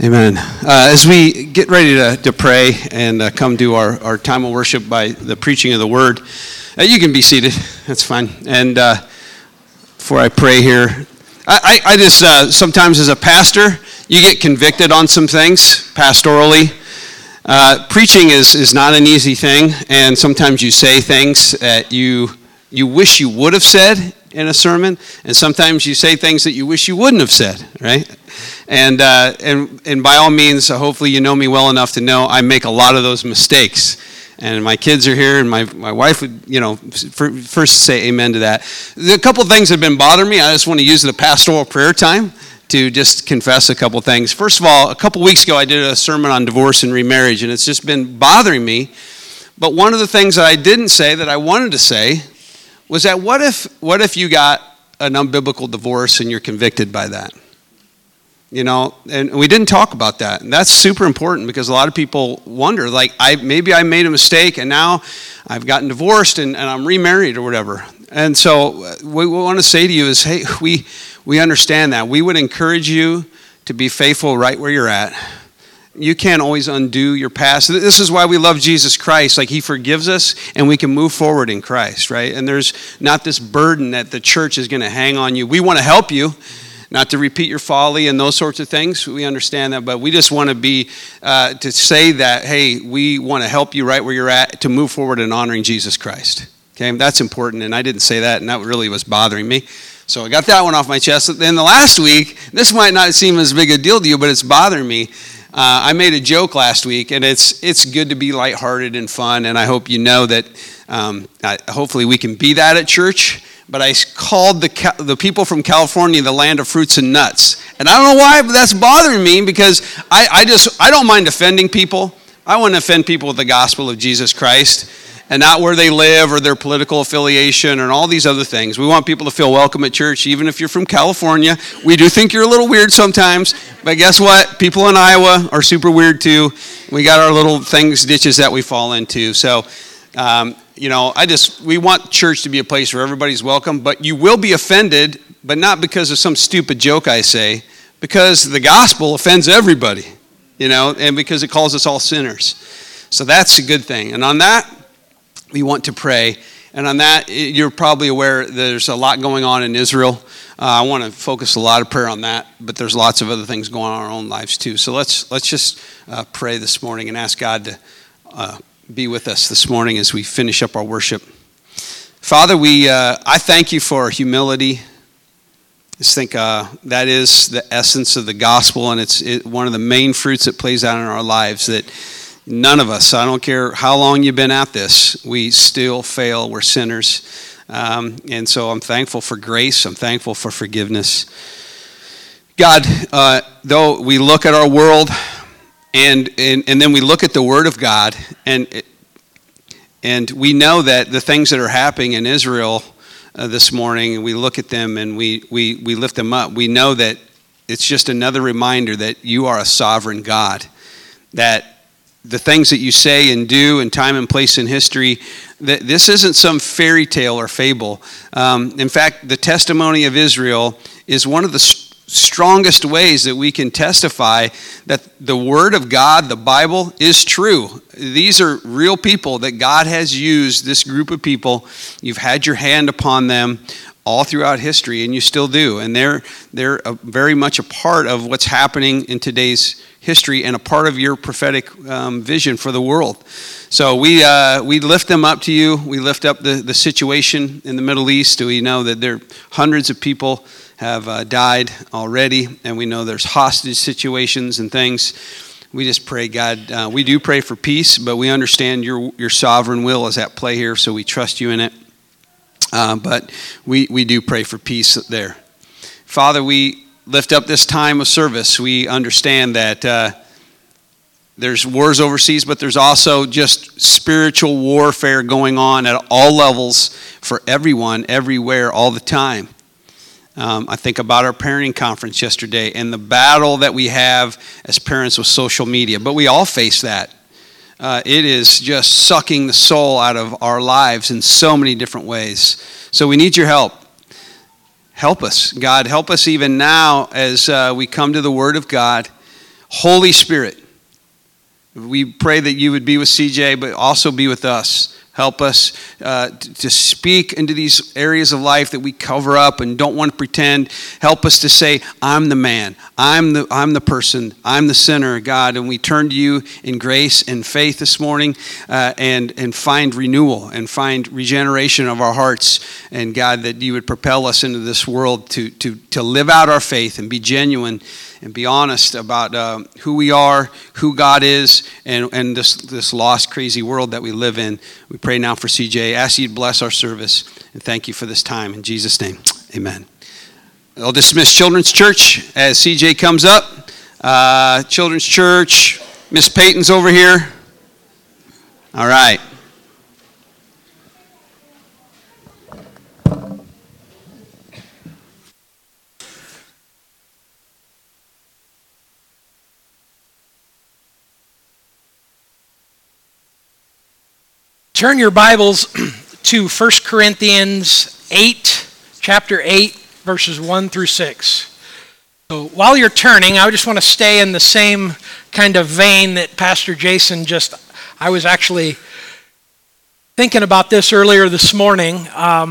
Amen. As we get ready to pray and come to our time of worship by the preaching of the word, you can be seated. That's fine. And before I pray here, I just, sometimes as a pastor, you get convicted on some things pastorally. Preaching is not an easy thing, and sometimes you say things that you wish you would have said in a sermon, and sometimes you say things that you wish you wouldn't have said, right? And by all means, hopefully you know me well enough to know I make a lot of those mistakes. And my kids are here, and my wife would, first say amen to that. A couple of things have been bothering me. I just want to use the pastoral prayer time to just confess a couple things. First of all, a couple weeks ago, I did a sermon on divorce and remarriage, and it's just been bothering me. But one of the things that I didn't say that I wanted to say was that what if you got an unbiblical divorce and you're convicted by that? And we didn't talk about that. And that's super important because a lot of people wonder, maybe I made a mistake and now I've gotten divorced and I'm remarried or whatever. And so what we want to say to you is, hey, we understand that. We would encourage you to be faithful right where you're at. You can't always undo your past. This is why we love Jesus Christ. He forgives us and we can move forward in Christ, right? And there's not this burden that the church is going to hang on you. We want to help you, not to repeat your folly and those sorts of things. We understand that, but we just want to be, to say that, hey, we want to help you right where you're at to move forward in honoring Jesus Christ. Okay, that's important, and I didn't say that, and that really was bothering me. So I got that one off my chest. Then the last week, this might not seem as big a deal to you, but it's bothering me. I made a joke last week, and it's good to be lighthearted and fun, and I hope you know that hopefully we can be that at church. But I called the people from California the land of fruits and nuts. And I don't know why, but that's bothering me because I don't mind offending people. I want to offend people with the gospel of Jesus Christ and not where they live or their political affiliation and all these other things. We want people to feel welcome at church, even if you're from California. We do think you're a little weird sometimes, but guess what? People in Iowa are super weird too. We got our little ditches that we fall into. So, we want church to be a place where everybody's welcome, but you will be offended, but not because of some stupid joke I say, because the gospel offends everybody, and because it calls us all sinners. So that's a good thing. And on that, we want to pray. And on that, you're probably aware there's a lot going on in Israel. I want to focus a lot of prayer on that, but there's lots of other things going on in our own lives too. So let's just pray this morning and ask God to be with us this morning as we finish up our worship. Father, I thank you for humility. I just think that is the essence of the gospel, and it's one of the main fruits that plays out in our lives, that none of us, I don't care how long you've been at this, we still fail. We're sinners. And so I'm thankful for grace. I'm thankful for forgiveness. God, though we look at our world and then we look at the Word of God, and we know that the things that are happening in Israel this morning, and we look at them and we lift them up. We know that it's just another reminder that you are a sovereign God, that the things that you say and do in time and place in history, that this isn't some fairy tale or fable. In fact, the testimony of Israel is one of the strongest ways that we can testify that the Word of God, the Bible, is true. These are real people that God has used, this group of people. You've had your hand upon them all throughout history, and you still do. And they're very much a part of what's happening in today's history and a part of your prophetic vision for the world. So we lift them up to you. We lift up the situation in the Middle East. We know that there hundreds of people have died already, and we know there's hostage situations and things. We just pray, God, we do pray for peace, but we understand your sovereign will is at play here, so we trust you in it. But we do pray for peace there. Father, we lift up this time of service. We understand that there's wars overseas, but there's also just spiritual warfare going on at all levels for everyone, everywhere, all the time. I think about our parenting conference yesterday and the battle that we have as parents with social media. But we all face that. It is just sucking the soul out of our lives in so many different ways. So we need your help. Help us, God. Help us even now as we come to the Word of God. Holy Spirit, we pray that you would be with CJ, but also be with us. Help us to speak into these areas of life that we cover up and don't want to pretend. Help us to say, I'm the man, I'm the person, I'm the sinner, God. And we turn to you in grace and faith this morning and find renewal and find regeneration of our hearts. And God, that you would propel us into this world to live out our faith and be genuine and be honest about who we are, who God is, and this lost, crazy world that we live in. We pray now for CJ. Ask you to bless our service, and thank you for this time. In Jesus' name, amen. I'll dismiss Children's Church as CJ comes up. Children's Church, Miss Peyton's over here. All right. Turn your Bibles to 1 Corinthians 8, chapter 8, verses 1 through 6. So while you're turning, I just want to stay in the same kind of vein that Pastor Jason I was actually thinking about this earlier this morning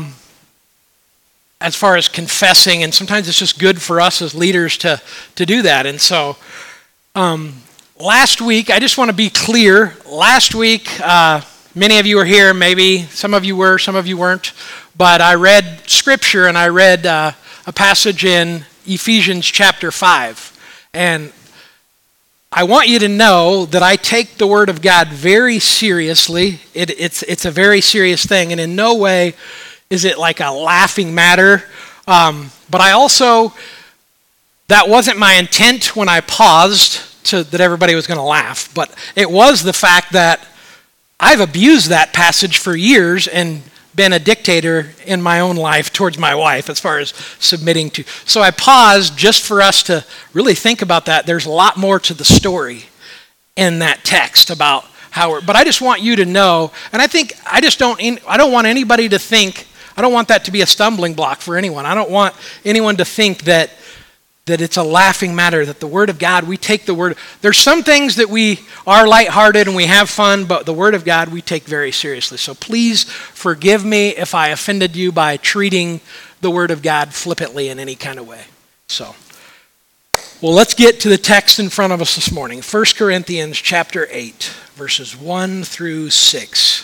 as far as confessing, and sometimes it's just good for us as leaders to do that. And so last week, I just want to be clear, last week, many of you were here, maybe some of you were, some of you weren't, but I read scripture and I read a passage in Ephesians chapter 5. And I want you to know that I take the Word of God very seriously. It's a very serious thing, and in no way is it like a laughing matter. But I also, that wasn't my intent when I paused that everybody was going to laugh, but it was the fact that I've abused that passage for years and been a dictator in my own life towards my wife as far as submitting to. So I paused just for us to really think about that. There's a lot more to the story in that text about but I just want you to know, and I don't want anybody to think, I don't want that to be a stumbling block for anyone. I don't want anyone to think that it's a laughing matter, that the Word of God, we take the Word. There's some things that we are lighthearted and we have fun, but the Word of God we take very seriously. So please forgive me if I offended you by treating the Word of God flippantly in any kind of way. So, well, let's get to the text in front of us this morning. 1 Corinthians chapter 8, verses 1 through 6.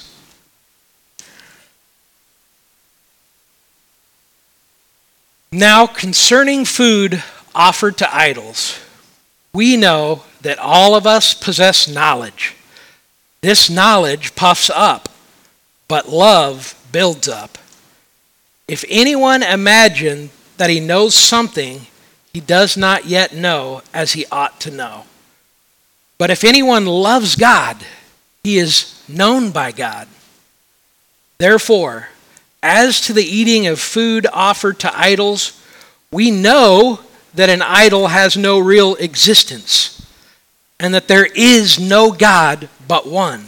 Now concerning food offered to idols, we know that all of us possess knowledge. This knowledge puffs up, but love builds up. If anyone imagines that he knows something, he does not yet know as he ought to know. But if anyone loves God, he is known by God. Therefore, as to the eating of food offered to idols, we know that an idol has no real existence, and that there is no God but one.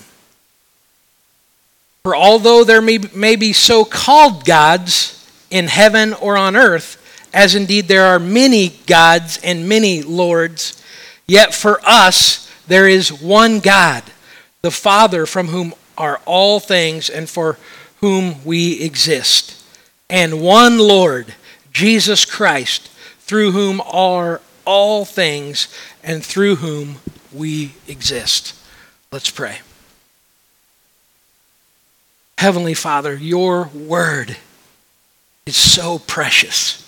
For although there may be so-called gods in heaven or on earth, as indeed there are many gods and many lords, yet for us there is one God, the Father, from whom are all things and for whom we exist, and one Lord, Jesus Christ, through whom are all things and through whom we exist. Let's pray. Heavenly Father, your word is so precious.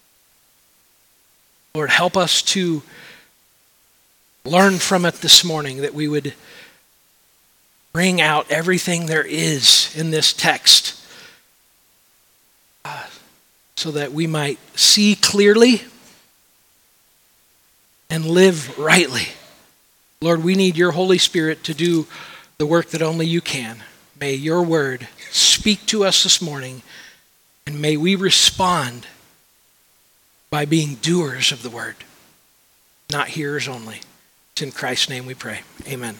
Lord, help us to learn from it this morning, that we would bring out everything there is in this text so that we might see clearly and live rightly. Lord, we need your Holy Spirit to do the work that only you can. May your word speak to us this morning, and may we respond by being doers of the word, not hearers only. It's in Christ's name we pray. Amen.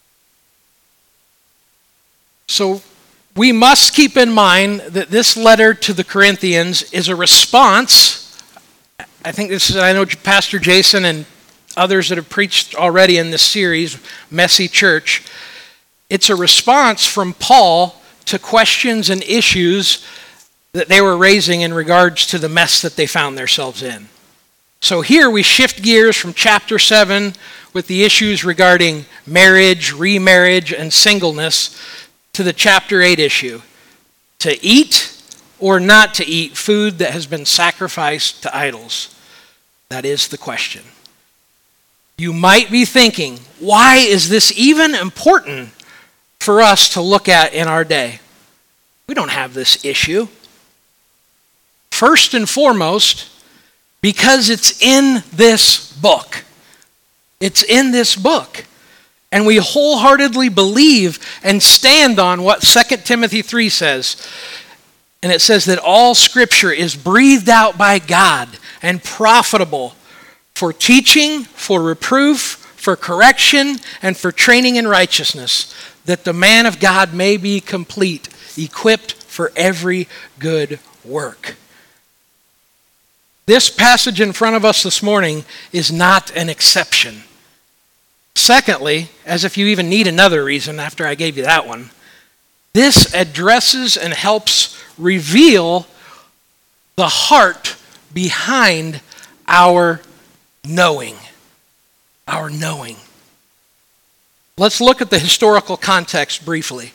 So we must keep in mind that this letter to the Corinthians is a response. I think I know Pastor Jason and others that have preached already in this series, Messy Church. It's a response from Paul to questions and issues that they were raising in regards to the mess that they found themselves in. So here we shift gears from chapter 7 with the issues regarding marriage, remarriage, and singleness to the chapter 8 issue. To eat or not to eat food that has been sacrificed to idols? That is the question. You might be thinking, why is this even important for us to look at in our day? We don't have this issue. First and foremost, because it's in this book. It's in this book. And we wholeheartedly believe and stand on what 2 Timothy 3 says. And it says that all Scripture is breathed out by God and profitable for teaching, for reproof, for correction, and for training in righteousness, that the man of God may be complete, equipped for every good work. This passage in front of us this morning is not an exception. Secondly, as if you even need another reason after I gave you that one, this addresses and helps reveal the heart behind our knowing. Our knowing. Let's look at the historical context briefly.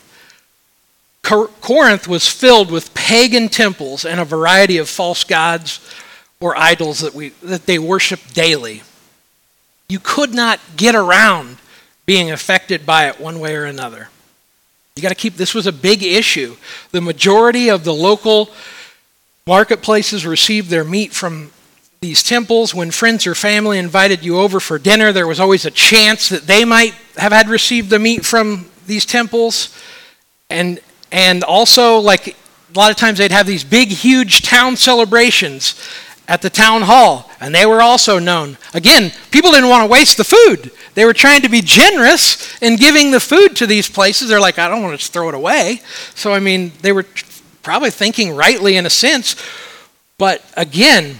Corinth was filled with pagan temples and a variety of false gods or idols that they worshiped daily. You could not get around being affected by it one way or another. You got to keep, this was a big issue. The majority of the local marketplaces received their meat from these temples. When friends or family invited you over for dinner, there was always a chance that they might have had received the meat from these temples. And also, like a lot of times they'd have these big, huge town celebrations at the town hall, and they were also known. Again, people didn't want to waste the food. They were trying to be generous in giving the food to these places. They're like, I don't want to just throw it away. So, I mean, they were probably thinking rightly in a sense. But again,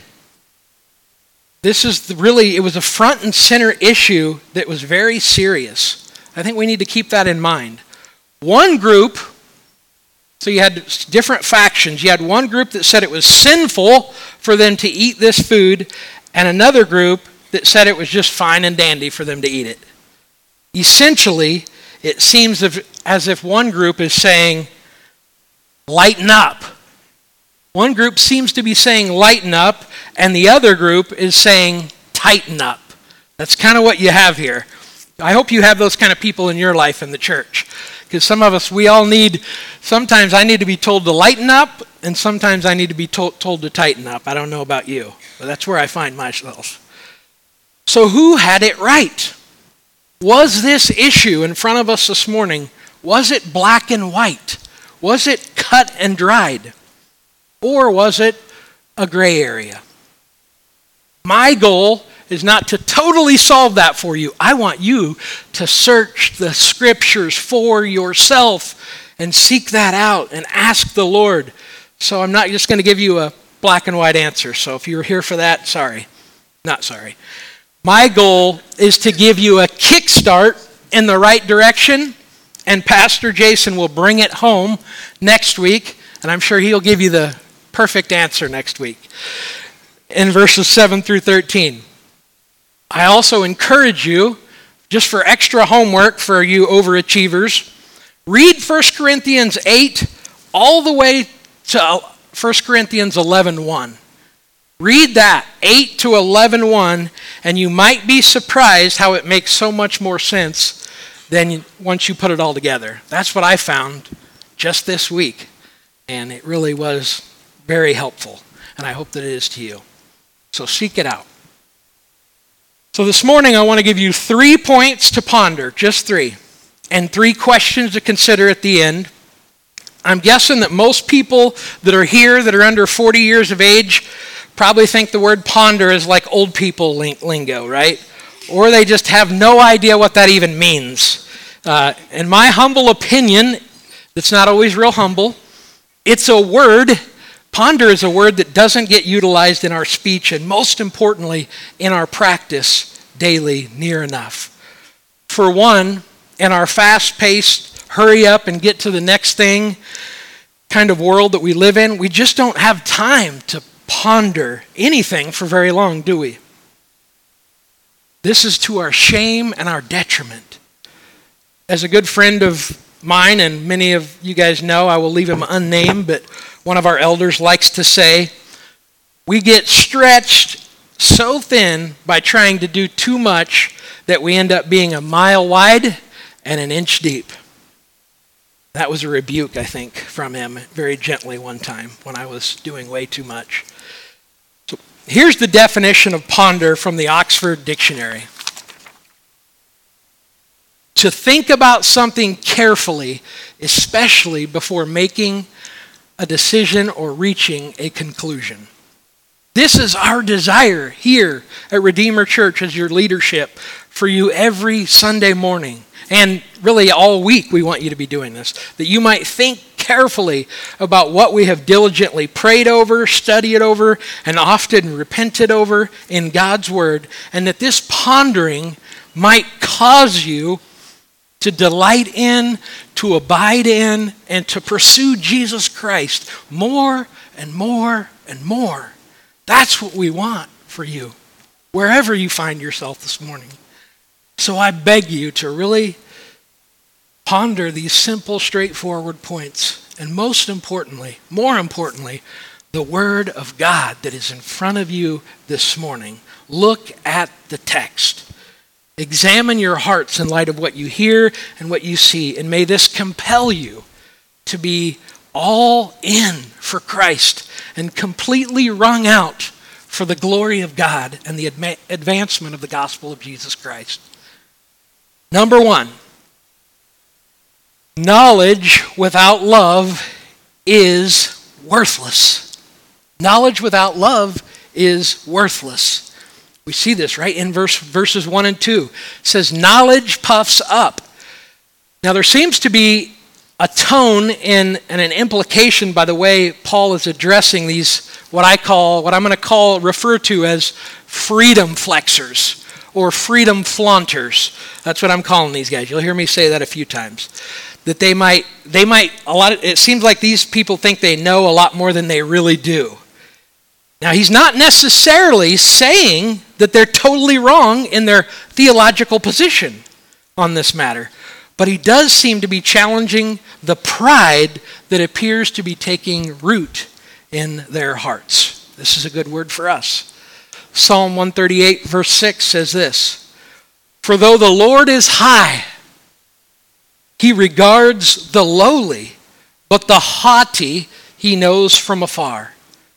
this is it was a front and center issue that was very serious. I think we need to keep that in mind. One group, so you had different factions. You had one group that said it was sinful for them to eat this food, and another group that said it was just fine and dandy for them to eat it. Essentially, it seems as if one group is saying, lighten up. One group seems to be saying lighten up, and the other group is saying tighten up. That's kind of what you have here. I hope you have those kind of people in your life in the church. Because some of us, we all sometimes I need to be told to lighten up, and sometimes I need to be told to tighten up. I don't know about you, but that's where I find myself. So who had it right? Was this issue in front of us this morning, was it black and white? Was it cut and dried? Or was it a gray area? My goal is not to totally solve that for you. I want you to search the Scriptures for yourself and seek that out and ask the Lord. So I'm not just going to give you a black and white answer. So if you're here for that, sorry. Not sorry. My goal is to give you a kickstart in the right direction, and Pastor Jason will bring it home next week, and I'm sure he'll give you the perfect answer next week in verses 7 through 13. I also encourage you, just for extra homework for you overachievers, read 1 Corinthians 8 all the way to 1 Corinthians 11:1. Read that, 8 to 11:1, and you might be surprised how it makes so much more sense than once you put it all together. That's what I found just this week, and it really was very helpful, and I hope that it is to you. So seek it out. So this morning I want to give you 3 points to ponder, just 3, and 3 questions to consider at the end. I'm guessing that most people that are here that are under 40 years of age probably think the word ponder is like old people lingo, right? Or they just have no idea what that even means. In my humble opinion, that's not always real humble, it's a word, ponder is a word that doesn't get utilized in our speech and most importantly in our practice daily near enough. For one, in our fast-paced, hurry up and get to the next thing kind of world that we live in, we just don't have time to ponder anything for very long, do we? This is to our shame and our detriment. As a good friend of mine, and many of you guys know, I will leave him unnamed, but one of our elders likes to say, we get stretched so thin by trying to do too much that we end up being a mile wide and an inch deep. That was a rebuke, I think, from him very gently one time when I was doing way too much. So here's the definition of ponder from the Oxford Dictionary. To think about something carefully, especially before making a decision or reaching a conclusion. This is our desire here at Redeemer Church as your leadership for you every Sunday morning. And really all week we want you to be doing this. That you might think carefully about what we have diligently prayed over, studied over, and often repented over in God's Word. And that this pondering might cause you to delight in, to abide in, and to pursue Jesus Christ more and more and more. That's what we want for you, wherever you find yourself this morning. So I beg you to really ponder these simple, straightforward points. And most importantly, more importantly, the Word of God that is in front of you this morning. Look at the text. Examine your hearts in light of what you hear and what you see. And may this compel you to be all in for Christ and completely wrung out for the glory of God and the advancement of the gospel of Jesus Christ. Number one, knowledge without love is worthless. Knowledge without love is worthless. We see this right in verses 1 and 2. It says, knowledge puffs up. Now there seems to be a tone and an implication by the way Paul is addressing these, what I'm going to refer to as freedom flexors or freedom flaunters. That's what I'm calling these guys. You'll hear me say that a few times. That it seems like these people think they know a lot more than they really do. Now, he's not necessarily saying that they're totally wrong in their theological position on this matter. But he does seem to be challenging the pride that appears to be taking root in their hearts. This is a good word for us. Psalm 138 verse 6 says this, "For though the Lord is high, he regards the lowly, but the haughty he knows from afar."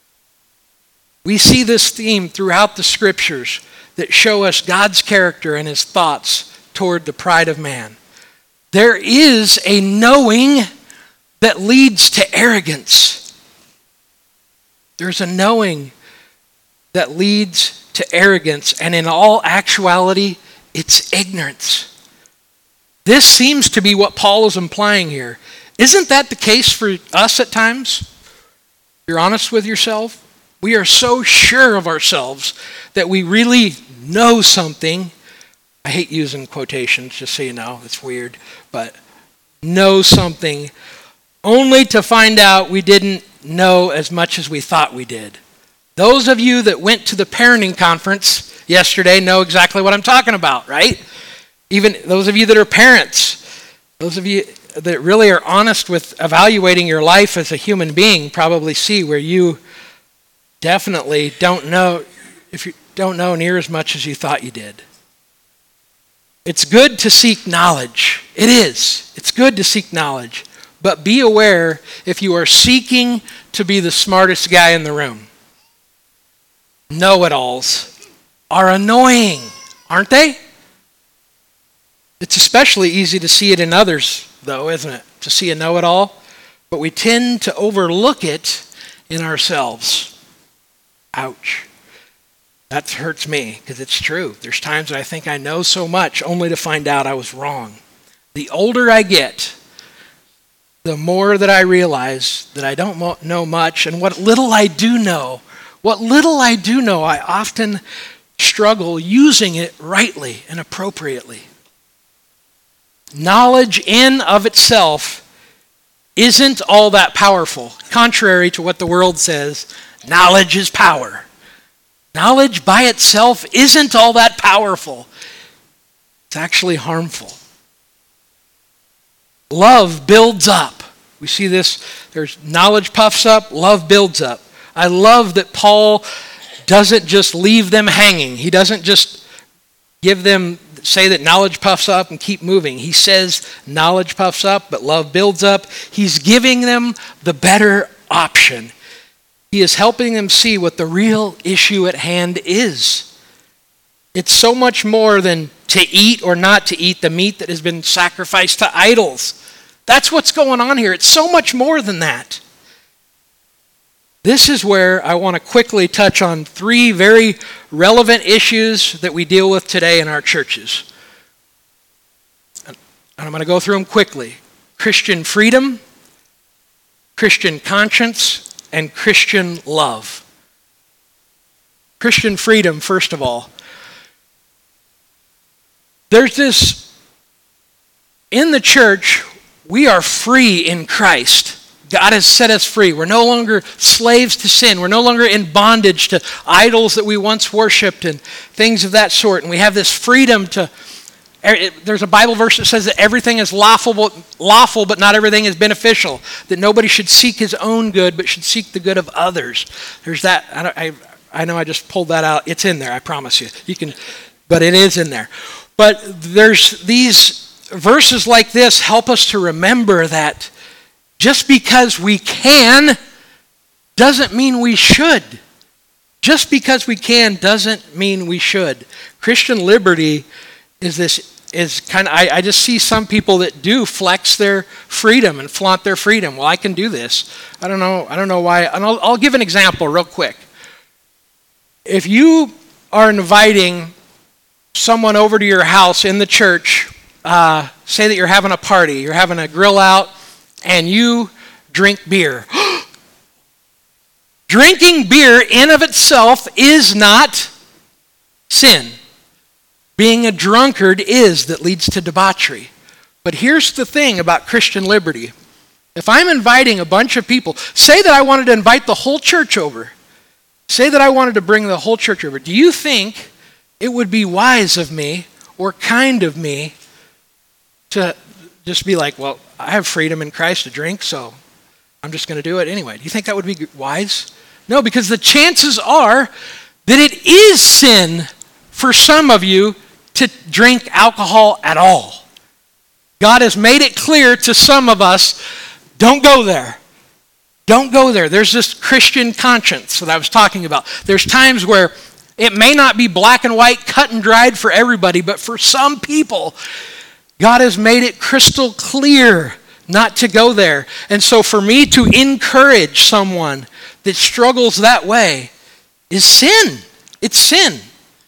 We see this theme throughout the scriptures that show us God's character and his thoughts toward the pride of man. There is a knowing that leads to arrogance. There's a knowing that leads to arrogance, and in all actuality, it's ignorance. This seems to be what Paul is implying here. Isn't that the case for us at times? You're honest with yourself? We are so sure of ourselves that we really know something. I hate using quotations, just so you know, it's weird, but know something only to find out we didn't know as much as we thought we did. Those of you that went to the parenting conference yesterday know exactly what I'm talking about, right? Even those of you that are parents, those of you that really are honest with evaluating your life as a human being probably see where you definitely don't know, if you don't know near as much as you thought you did. It's good to seek knowledge. It is. It's good to seek knowledge. But be aware if you are seeking to be the smartest guy in the room. Know-it-alls are annoying, aren't they? It's especially easy to see it in others, though, isn't it? To see a know-it-all. But we tend to overlook it in ourselves. Ouch. That hurts me because it's true. There's times that I think I know so much only to find out I was wrong. The older I get, the more that I realize that I don't know much, and what little I do know, I often struggle using it rightly and appropriately. Knowledge in of itself isn't all that powerful. Contrary to what the world says, knowledge is power. Knowledge by itself isn't all that powerful. It's actually harmful. Love builds up. We see this, there's knowledge puffs up, love builds up. I love that Paul doesn't just leave them hanging. He doesn't just say that knowledge puffs up and keep moving. He says knowledge puffs up, but love builds up. He's giving them the better option. He is helping them see what the real issue at hand is. It's so much more than to eat or not to eat the meat that has been sacrificed to idols. That's what's going on here. It's so much more than that. This is where I want to quickly touch on 3 very relevant issues that we deal with today in our churches. And I'm going to go through them quickly. Christian freedom, Christian conscience, and Christian love. Christian freedom, first of all. There's this, in the church, we are free in Christ. God has set us free. We're no longer slaves to sin. We're no longer in bondage to idols that we once worshipped and things of that sort. And we have this freedom to, there's a Bible verse that says that everything is lawful, but not everything is beneficial. That nobody should seek his own good, but should seek the good of others. There's that, I know I just pulled that out. It's in there, I promise you. But it is in there. But there's these verses like this help us to remember that just because we can doesn't mean we should. Just because we can doesn't mean we should. Christian liberty is kind of, I just see some people that do flex their freedom and flaunt their freedom. Well, I can do this. I don't know why. And I'll give an example real quick. If you are inviting someone over to your house in the church, say that you're having a party, you're having a grill out, and you drink beer. Drinking beer in of itself is not sin. Being a drunkard is that leads to debauchery. But here's the thing about Christian liberty. If I'm inviting a bunch of people, say that I wanted to invite the whole church over. Say that I wanted to bring the whole church over. Do you think it would be wise of me or kind of me to just be like, well, I have freedom in Christ to drink, so I'm just going to do it anyway? Do you think that would be wise? No, because the chances are that it is sin for some of you to drink alcohol at all. God has made it clear to some of us, don't go there. Don't go there. There's this Christian conscience that I was talking about. There's times where it may not be black and white, cut and dried for everybody, but for some people, God has made it crystal clear not to go there. And so for me to encourage someone that struggles that way is sin. It's sin.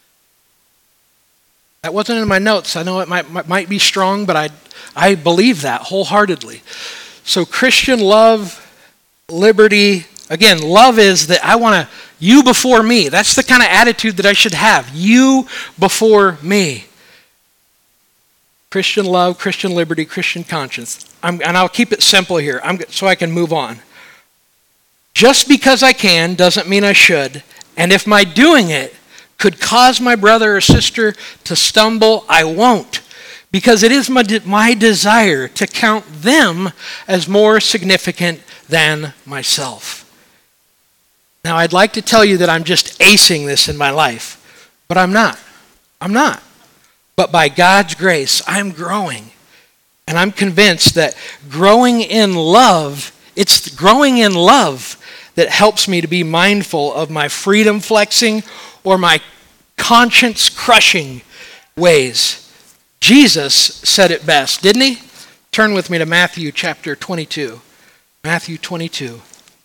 That wasn't in my notes. I know it might be strong, but I believe that wholeheartedly. So Christian love, liberty, again, love is that I want to, you before me. That's the kind of attitude that I should have. You before me. Christian love, Christian liberty, Christian conscience. And I'll keep it simple here so I can move on. Just because I can doesn't mean I should. And if my doing it could cause my brother or sister to stumble, I won't. Because it is my desire to count them as more significant than myself. Now, I'd like to tell you that I'm just acing this in my life, but I'm not. I'm not. But by God's grace, I'm growing. And I'm convinced that growing in love, it's growing in love that helps me to be mindful of my freedom flexing or my conscience crushing ways. Jesus said it best, didn't he? Turn with me to Matthew chapter 22. Matthew 22.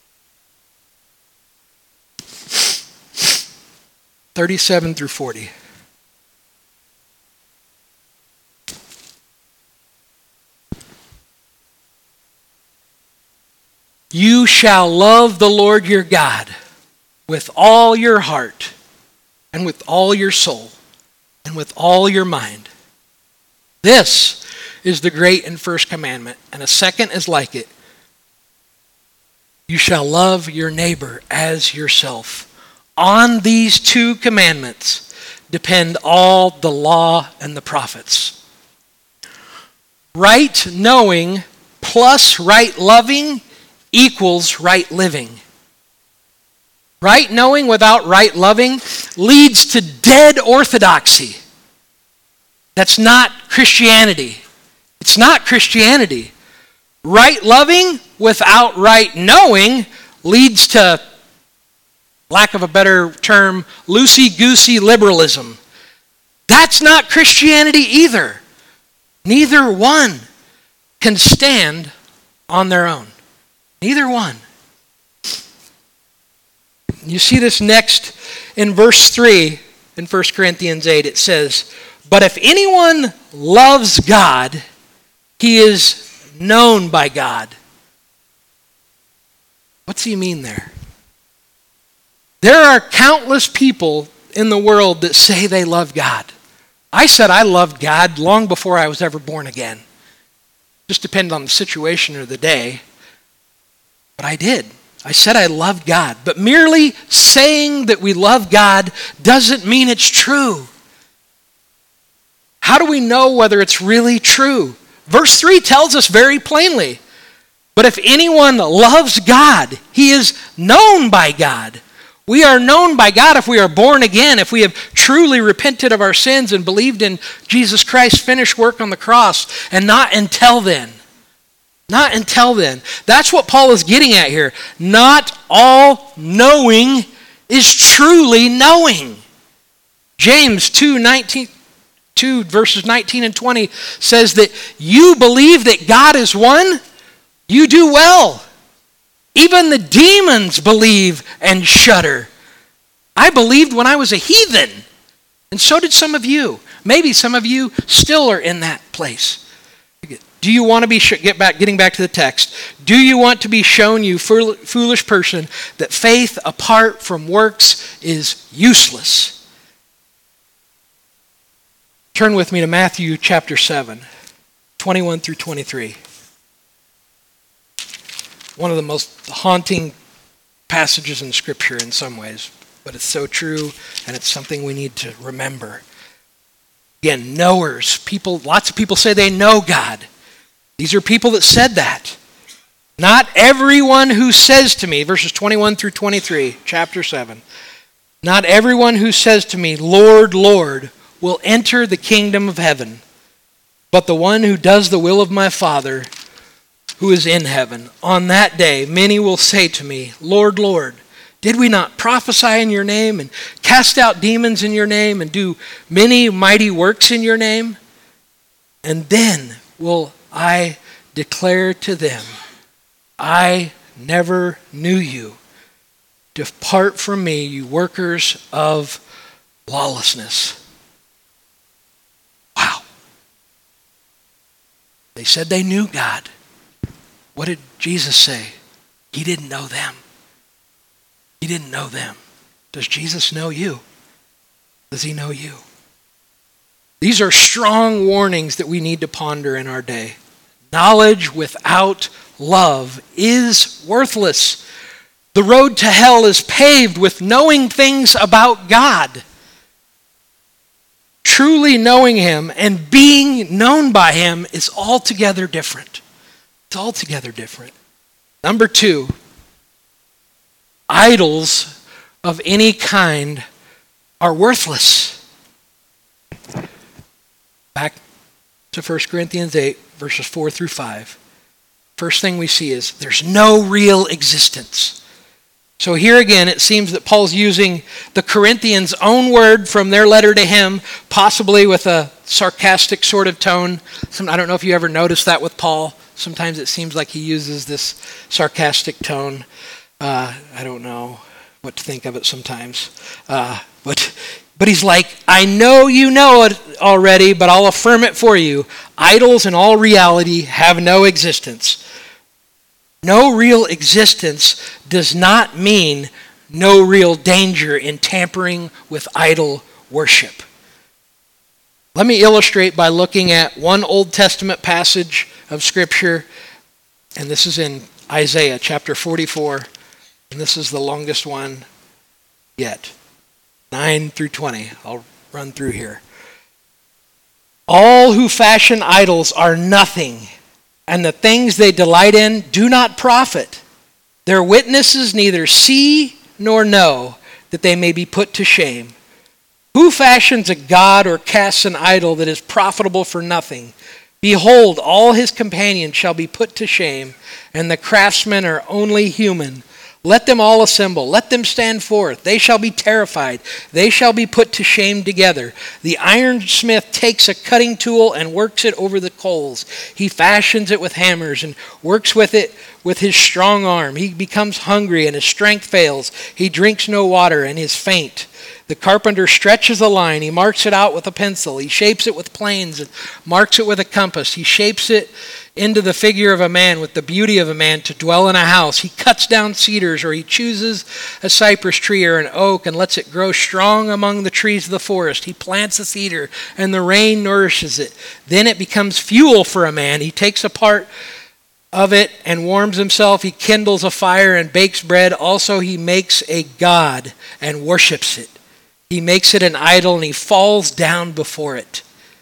37 through 40. You shall love the Lord your God with all your heart and with all your soul and with all your mind. This is the great and first commandment, and a second is like it. You shall love your neighbor as yourself. On these two commandments depend all the law and the prophets. Right knowing plus right loving equals right living. Right knowing without right loving leads to dead orthodoxy. That's not Christianity. It's not Christianity. Right loving without right knowing leads to, lack of a better term, loosey-goosey liberalism. That's not Christianity either. Neither one can stand on their own. Neither one. You see this next in verse 3 in 1 Corinthians 8. It says, "But if anyone loves God, he is known by God." What's he mean there? There are countless people in the world that say they love God. I said I loved God long before I was ever born again. Just depended on the situation or the day. But I did. I said I loved God. But merely saying that we love God doesn't mean it's true. How do we know whether it's really true? Verse 3 tells us very plainly, "But if anyone loves God, he is known by God." We are known by God if we are born again, if we have truly repented of our sins and believed in Jesus Christ's finished work on the cross, and not until then. Not until then. That's what Paul is getting at here. Not all knowing is truly knowing. James 2 verses 19 and 20 says that you believe that God is one, you do well. Even the demons believe and shudder. I believed when I was a heathen, and so did some of you. Maybe some of you still are in that place. Do you want to be, getting back to the text, do you want to be shown, you foolish person, that faith apart from works is useless? Turn with me to Matthew chapter 7, 21 through 23. One of the most haunting passages in Scripture in some ways, but it's so true, and it's something we need to remember. Again, knowers. Lots of people say they know God. These are people that said that. Not everyone who says to me, verses 21 through 23, chapter 7, not everyone who says to me, Lord, Lord, will enter the kingdom of heaven, but the one who does the will of my Father who is in heaven. On that day, many will say to me, Lord, Lord, did we not prophesy in your name and cast out demons in your name and do many mighty works in your name? And then will I declare to them, I never knew you. Depart from me, you workers of lawlessness. Wow. They said they knew God. What did Jesus say? He didn't know them. He didn't know them. Does Jesus know you? Does he know you? These are strong warnings that we need to ponder in our day. Knowledge without love is worthless. The road to hell is paved with knowing things about God. Truly knowing him and being known by him is altogether different. It's altogether different. Number 2, idols of any kind are worthless. Back to 1 Corinthians 8, verses 4 through 5. First thing we see is there's no real existence. So here again, it seems that Paul's using the Corinthians' own word from their letter to him, possibly with a sarcastic sort of tone. I don't know if you ever noticed that with Paul. Sometimes it seems like he uses this sarcastic tone. I don't know what to think of it sometimes. But he's like, I know you know it already, but I'll affirm it for you. Idols in all reality have no existence. No real existence does not mean no real danger in tampering with idol worship. Let me illustrate by looking at one Old Testament passage of Scripture, and this is in Isaiah chapter 44, and this is the longest one yet, 9 through 20. I'll run through here. All who fashion idols are nothing, and the things they delight in do not profit. Their witnesses neither see nor know, that they may be put to shame. Who fashions a god or casts an idol that is profitable for nothing? Behold, all his companions shall be put to shame, and the craftsmen are only human. Let them all assemble. Let them stand forth. They shall be terrified. They shall be put to shame together. The ironsmith takes a cutting tool and works it over the coals. He fashions it with hammers and works with it with his strong arm. He becomes hungry and his strength fails. He drinks no water and is faint. The carpenter stretches a line. He marks it out with a pencil. He shapes it with planes and marks it with a compass. He shapes it into the figure of a man with the beauty of a man to dwell in a house. He cuts down cedars, or he chooses a cypress tree or an oak and lets it grow strong among the trees of the forest. He plants a cedar and the rain nourishes it. Then it becomes fuel for a man. He takes a part of it and warms himself. He kindles a fire and bakes bread. Also he makes a god and worships it. He makes it an idol and he falls down before it.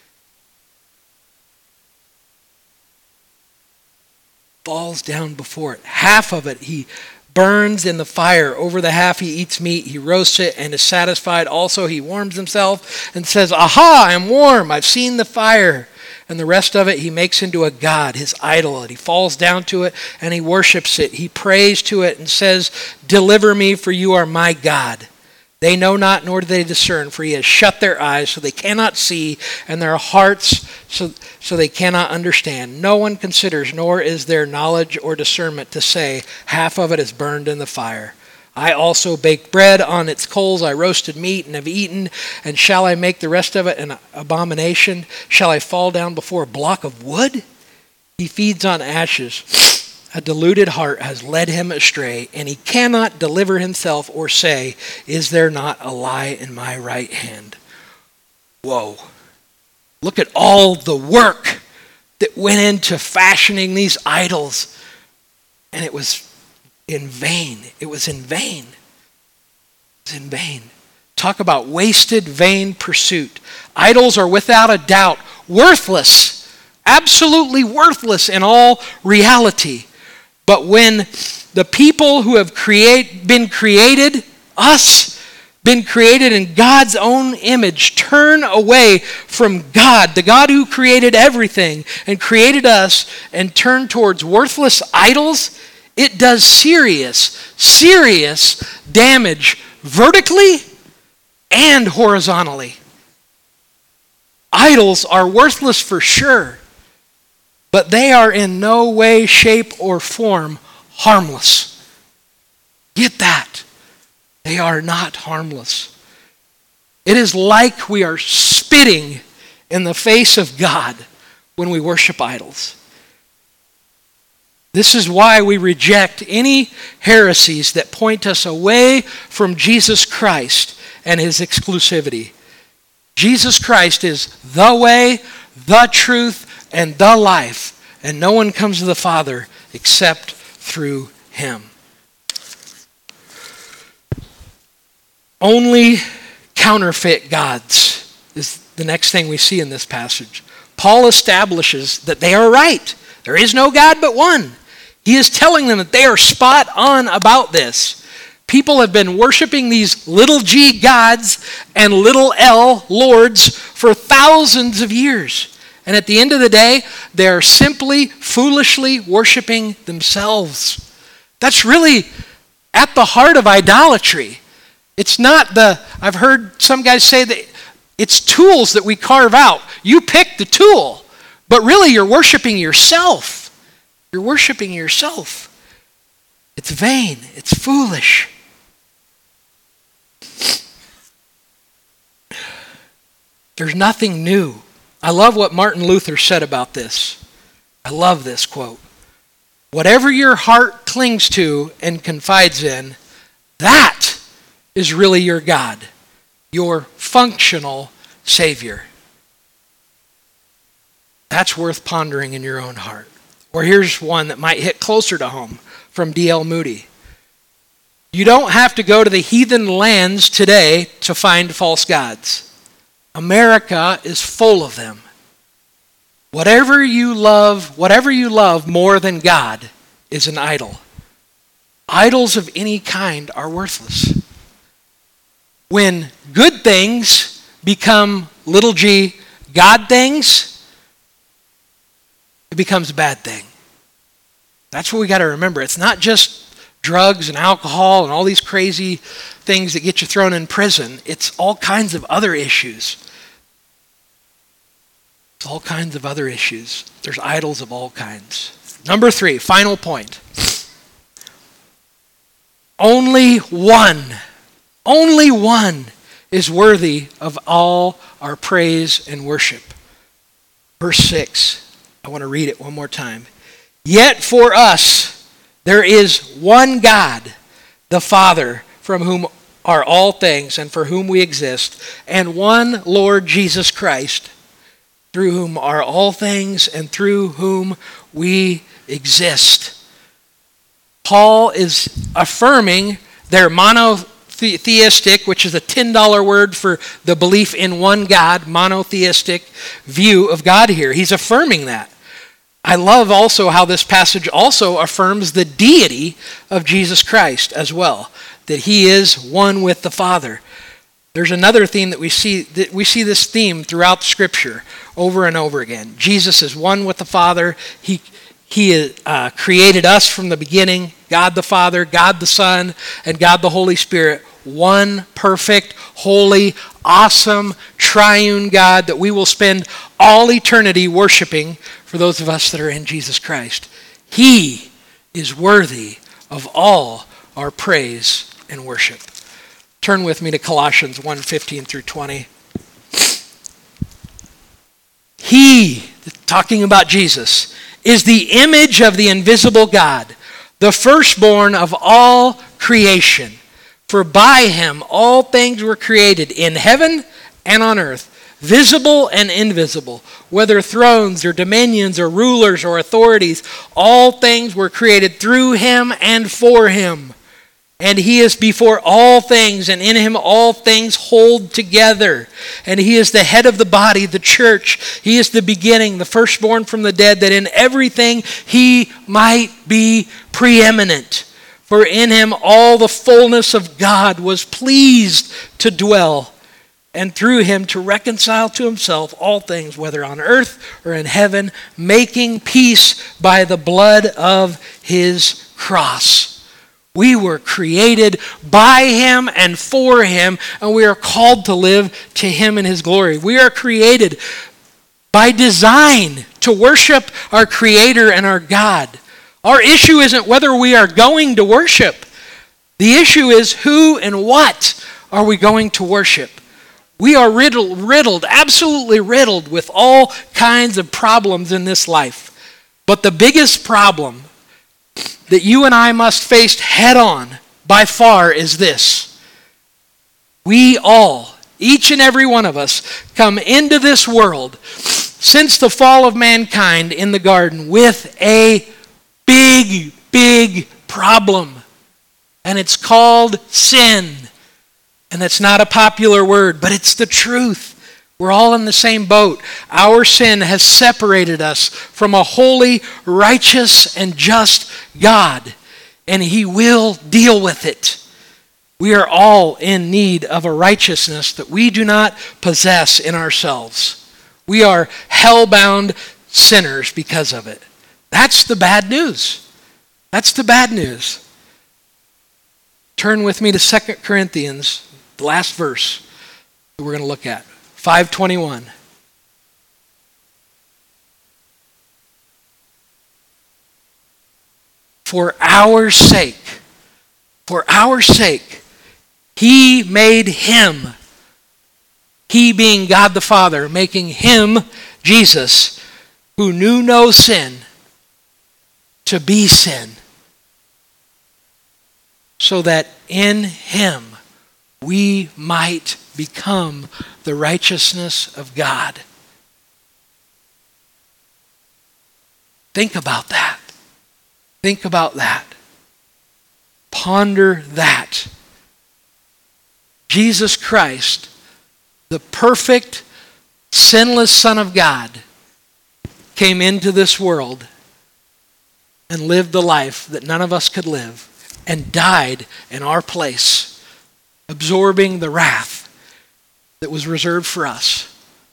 Falls down before it. Half of it he burns in the fire. Over the half he eats meat. He roasts it and is satisfied. Also he warms himself and says, "Aha, I'm warm. I've seen the fire." And the rest of it he makes into a god, his idol. And he falls down to it and he worships it. He prays to it and says, "Deliver me, for you are my God." They know not, nor do they discern, for he has shut their eyes so they cannot see, and their hearts so they cannot understand. No one considers, nor is there knowledge or discernment to say, half of it is burned in the fire. I also baked bread on its coals. I roasted meat and have eaten. And shall I make the rest of it an abomination? Shall I fall down before a block of wood? He feeds on ashes. A deluded heart has led him astray, and he cannot deliver himself or say, "Is there not a lie in my right hand?" Whoa. Look at all the work that went into fashioning these idols. And it was in vain. It was in vain. It was in vain. Talk about wasted, vain pursuit. Idols are without a doubt worthless, absolutely worthless in all reality. But when the people who have been created, us, been created in God's own image, turn away from God, the God who created everything and created us, and turn towards worthless idols, it does serious damage vertically and horizontally. Idols are worthless for sure, but they are in no way, shape, or form harmless. Get that. They are not harmless. It is like we are spitting in the face of God when we worship idols. This is why we reject any heresies that point us away from Jesus Christ and his exclusivity. Jesus Christ is the way, the truth, and the life, and no one comes to the Father except through him. Only counterfeit gods is the next thing we see in this passage. Paul establishes that they are right. There is no God but one. He is telling them that they are spot on about this. People have been worshiping these little g gods and little l lords for thousands of years. And at the end of the day, they're simply foolishly worshiping themselves. That's really at the heart of idolatry. It's not I've heard some guys say that it's tools that we carve out. You pick the tool, but really you're worshiping yourself. You're worshiping yourself. It's vain. It's foolish. There's nothing new. I love what Martin Luther said about this. I love this quote. Whatever your heart clings to and confides in, that is really your God, your functional Savior. That's worth pondering in your own heart. Or here's one that might hit closer to home from D.L. Moody. You don't have to go to the heathen lands today to find false gods. America is full of them. Whatever you love more than God is an idol. Idols of any kind are worthless. When good things become little g God things, it becomes a bad thing. That's what we got to remember. It's not just drugs and alcohol and all these crazy things that get you thrown in prison. It's all kinds of other issues. It's all kinds of other issues. There's idols of all kinds. Number 3, final point. Only one is worthy of all our praise and worship. Verse 6, I want to read it one more time. Yet for us there is one God, the Father, from whom are all things and for whom we exist, and one Lord Jesus Christ, through whom are all things and through whom we exist. Paul is affirming their monotheistic, which is a $10 word for the belief in one God, monotheistic view of God here. He's affirming that. I love also how this passage also affirms the deity of Jesus Christ as well, that he is one with the Father. There's another theme that we see this theme throughout Scripture over and over again. Jesus is one with the Father. He created us from the beginning, God the Father, God the Son, and God the Holy Spirit. One perfect, holy, awesome, triune God that we will spend all eternity worshiping for those of us that are in Jesus Christ. He is worthy of all our praise and worship. Turn with me to Colossians 1:15 through 20. He, talking about Jesus, is the image of the invisible God, the firstborn of all creation. For by him all things were created in heaven and on earth, visible and invisible, whether thrones or dominions or rulers or authorities, all things were created through him and for him. And he is before all things, and in him all things hold together. And he is the head of the body, the church. He is the beginning, the firstborn from the dead, that in everything he might be preeminent. For in him all the fullness of God was pleased to dwell, and through him to reconcile to himself all things, whether on earth or in heaven, making peace by the blood of his cross. We were created by him and for him, and we are called to live to him in his glory. We are created by design to worship our Creator and our God. Our issue isn't whether we are going to worship. The issue is who and what are we going to worship. We are riddled, absolutely riddled with all kinds of problems in this life. But the biggest problem that you and I must face head on by far is this. We all, each and every one of us, come into this world since the fall of mankind in the garden with a big problem. And it's called sin. And that's not a popular word, but it's the truth. We're all in the same boat. Our sin has separated us from a holy, righteous, and just God. And he will deal with it. We are all in need of a righteousness that we do not possess in ourselves. We are hell-bound sinners because of it. That's the bad news. That's the bad news. Turn with me to 2 Corinthians, the last verse that we're going to look at. 5:21. For our sake, he made him, he being God the Father, making him, Jesus, who knew no sin, to be sin, so that in him we might become the righteousness of God. Think about that. Think about that. Ponder that. Jesus Christ, the perfect, sinless Son of God, came into this world and lived the life that none of us could live and died in our place, absorbing the wrath that was reserved for us.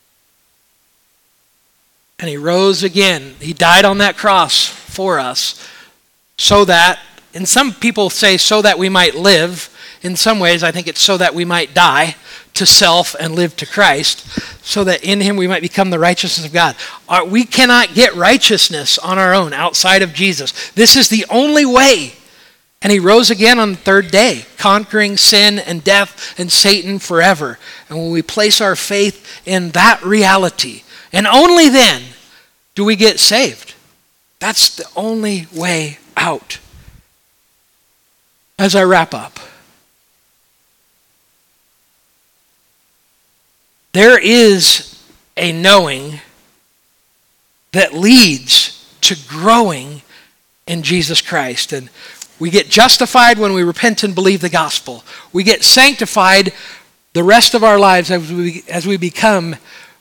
And he rose again. He died on that cross for us so that, and some people say so that we might live. In some ways, I think it's so that we might die to self and live to Christ, so that in him we might become the righteousness of God. We cannot get righteousness on our own outside of Jesus. This is the only way. And he rose again on the third day, conquering sin and death and Satan forever. And when we place our faith in that reality, and only then do we get saved. That's the only way out. As I wrap up, there is a knowing that leads to growing in Jesus Christ. And we get justified when we repent and believe the gospel. We get sanctified the rest of our lives as we become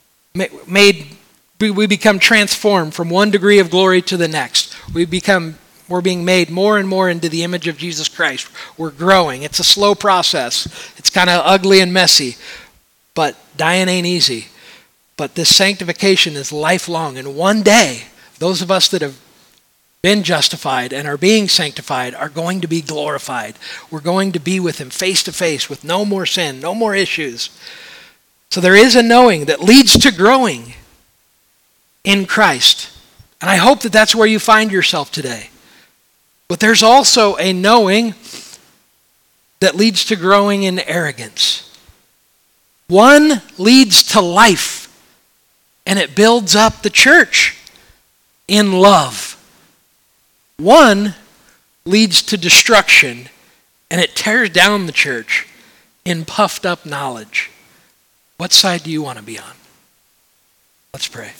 transformed from one degree of glory to the next. We're being made more and more into the image of Jesus Christ. We're growing. It's a slow process. It's kind of ugly and messy, but dying ain't easy. But this sanctification is lifelong. And one day, those of us that have been justified and are being sanctified are going to be glorified. We're going to be with him face to face with no more sin, no more issues. So there is a knowing that leads to growing in Christ. And I hope that that's where you find yourself today. But there's also a knowing that leads to growing in arrogance. One leads to life, and it builds up the church in love. One leads to destruction, and it tears down the church in puffed up knowledge. What side do you want to be on? Let's pray.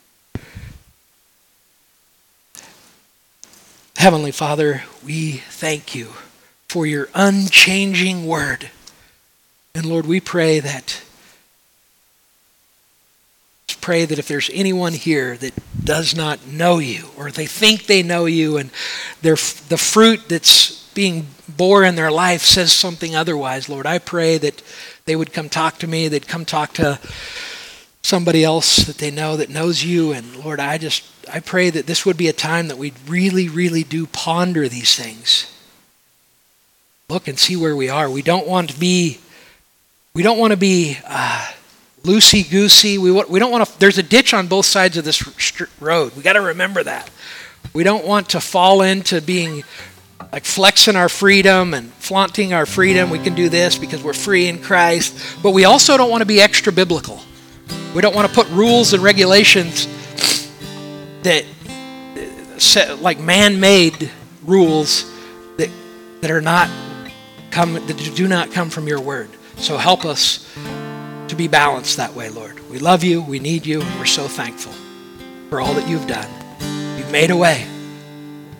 Heavenly Father, we thank you for your unchanging word. And Lord, we pray that if there's anyone here that does not know you, or they think they know you and the fruit that's being bore in their life says something otherwise, Lord, I pray that they would come talk to me, they'd come talk to somebody else that they know that knows you. And Lord, I pray that this would be a time that we really, really do ponder these things. Look and see where we are. We don't want to be loosey-goosey. We don't want to. There's a ditch on both sides of this road. We got to remember that. We don't want to fall into being like flexing our freedom and flaunting our freedom. We can do this because we're free in Christ. But we also don't want to be extra biblical. We don't want to put rules and regulations that set, like man-made rules that do not come from your word. So help us to be balanced that way, Lord. We love you, we need you, and we're so thankful for all that you've done. You've made a way.